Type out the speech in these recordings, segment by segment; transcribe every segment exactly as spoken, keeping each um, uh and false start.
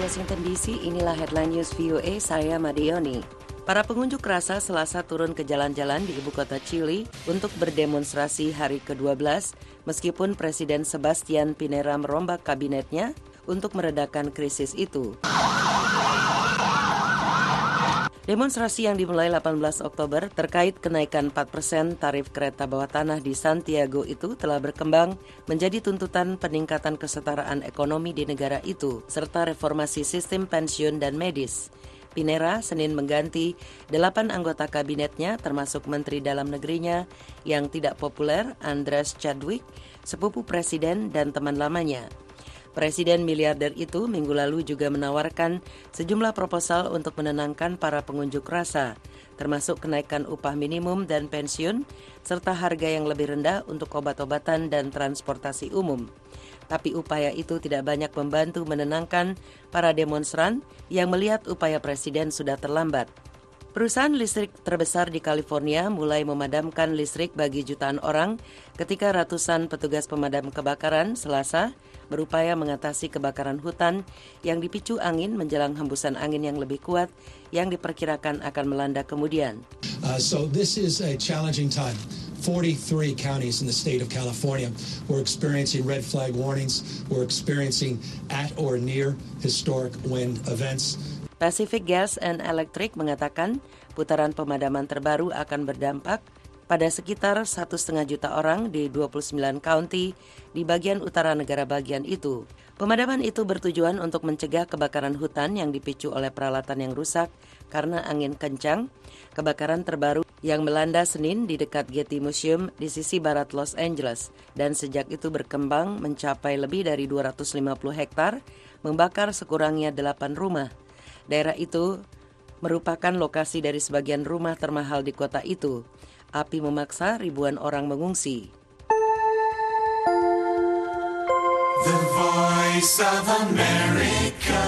Washington D C, inilah Headline News V O A, saya Madioni. Para pengunjuk rasa Selasa turun ke jalan-jalan di ibu kota Chili untuk berdemonstrasi hari kedua belas, meskipun Presiden Sebastián Pinera merombak kabinetnya untuk meredakan krisis itu. Demonstrasi yang dimulai delapan belas Oktober terkait kenaikan empat persen tarif kereta bawah tanah di Santiago itu telah berkembang menjadi tuntutan peningkatan kesetaraan ekonomi di negara itu, serta reformasi sistem pensiun dan medis. Pinera Senin mengganti delapan anggota kabinetnya termasuk Menteri Dalam Negerinya yang tidak populer, Andres Chadwick, sepupu Presiden dan teman lamanya. Presiden miliarder itu minggu lalu juga menawarkan sejumlah proposal untuk menenangkan para pengunjuk rasa, termasuk kenaikan upah minimum dan pensiun, serta harga yang lebih rendah untuk obat-obatan dan transportasi umum. Tapi upaya itu tidak banyak membantu menenangkan para demonstran yang melihat upaya Presiden sudah terlambat. Perusahaan listrik terbesar di California mulai memadamkan listrik bagi jutaan orang ketika ratusan petugas pemadam kebakaran Selasa berupaya mengatasi kebakaran hutan yang dipicu angin menjelang hembusan angin yang lebih kuat yang diperkirakan akan melanda kemudian. Uh, so this is a challenging time. forty-three counties in the state of California were experiencing red flag warnings. We're experiencing at or near historic wind events. Pacific Gas and Electric mengatakan putaran pemadaman terbaru akan berdampak pada sekitar satu setengah juta orang di dua puluh sembilan county di bagian utara negara bagian itu. Pemadaman itu bertujuan untuk mencegah kebakaran hutan yang dipicu oleh peralatan yang rusak karena angin kencang. Kebakaran terbaru yang melanda Senin di dekat Getty Museum di sisi barat Los Angeles dan sejak itu berkembang mencapai lebih dari dua ratus lima puluh hektar, membakar sekurangnya delapan rumah. Daerah itu merupakan lokasi dari sebagian rumah termahal di kota itu. Api memaksa ribuan orang mengungsi. The Voice of America.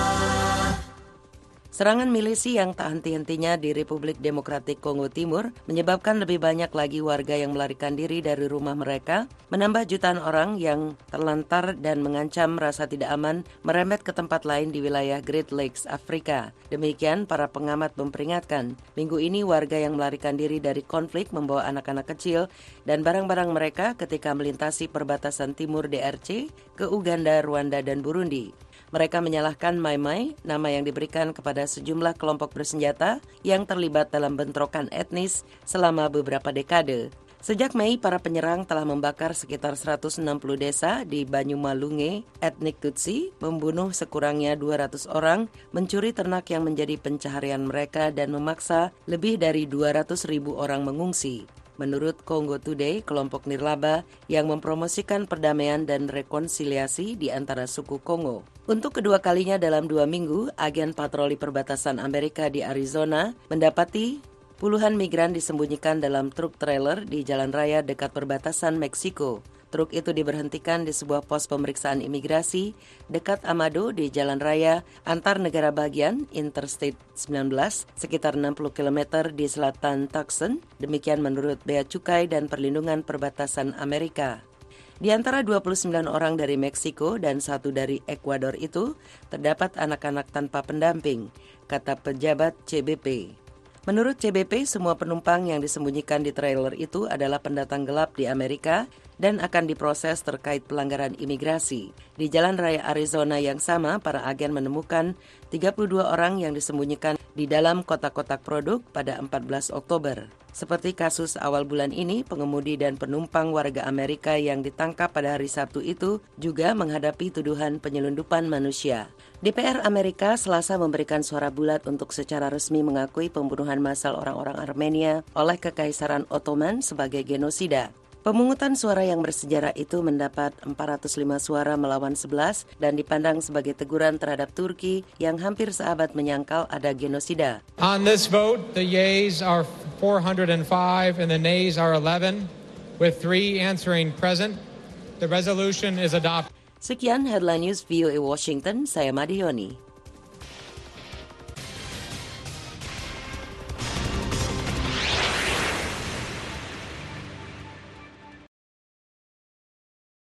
Serangan milisi yang tak henti-hentinya di Republik Demokratik Kongo Timur menyebabkan lebih banyak lagi warga yang melarikan diri dari rumah mereka, menambah jutaan orang yang terlantar dan mengancam rasa tidak aman merembet ke tempat lain di wilayah Great Lakes, Afrika. Demikian para pengamat memperingatkan, minggu ini warga yang melarikan diri dari konflik membawa anak-anak kecil dan barang-barang mereka ketika melintasi perbatasan timur D R C ke Uganda, Rwanda, dan Burundi. Mereka menyalahkan Mai Mai, nama yang diberikan kepada sejumlah kelompok bersenjata yang terlibat dalam bentrokan etnis selama beberapa dekade. Sejak Mei, para penyerang telah membakar sekitar seratus enam puluh desa di Banyumalunge, etnik Tutsi, membunuh sekurangnya dua ratus orang, mencuri ternak yang menjadi pencaharian mereka dan memaksa lebih dari dua ratus ribu orang mengungsi. Menurut Congo Today, kelompok nirlaba yang mempromosikan perdamaian dan rekonsiliasi di antara suku Kongo. Untuk kedua kalinya dalam dua minggu, agen patroli perbatasan Amerika di Arizona mendapati puluhan migran disembunyikan dalam truk trailer di jalan raya dekat perbatasan Meksiko. Truk itu diberhentikan di sebuah pos pemeriksaan imigrasi dekat Amado di jalan raya antar negara bagian Interstate sembilan belas sekitar enam puluh kilometer di selatan Tucson, demikian menurut Bea Cukai dan Perlindungan Perbatasan Amerika. Di antara dua puluh sembilan orang dari Meksiko dan satu dari Ekuador itu terdapat anak-anak tanpa pendamping, kata pejabat C B P. Menurut C B P, semua penumpang yang disembunyikan di trailer itu adalah pendatang gelap di Amerika dan akan diproses terkait pelanggaran imigrasi. Di jalan raya Arizona yang sama, para agen menemukan tiga puluh dua orang yang disembunyikan di dalam kotak-kotak produk pada empat belas Oktober. Seperti kasus awal bulan ini, pengemudi dan penumpang warga Amerika yang ditangkap pada hari Sabtu itu juga menghadapi tuduhan penyelundupan manusia. D P R Amerika Selasa memberikan suara bulat untuk secara resmi mengakui pembunuhan massal orang-orang Armenia oleh Kekaisaran Ottoman sebagai genosida. Pemungutan suara yang bersejarah itu mendapat empat ratus lima suara melawan sebelas dan dipandang sebagai teguran terhadap Turki yang hampir seabad menyangkal ada genosida. On this vote, the yeas are four hundred five and the nays are eleven, with three answering present. The resolution is adopted. Sekian Headline News V O A Washington, saya Madioni.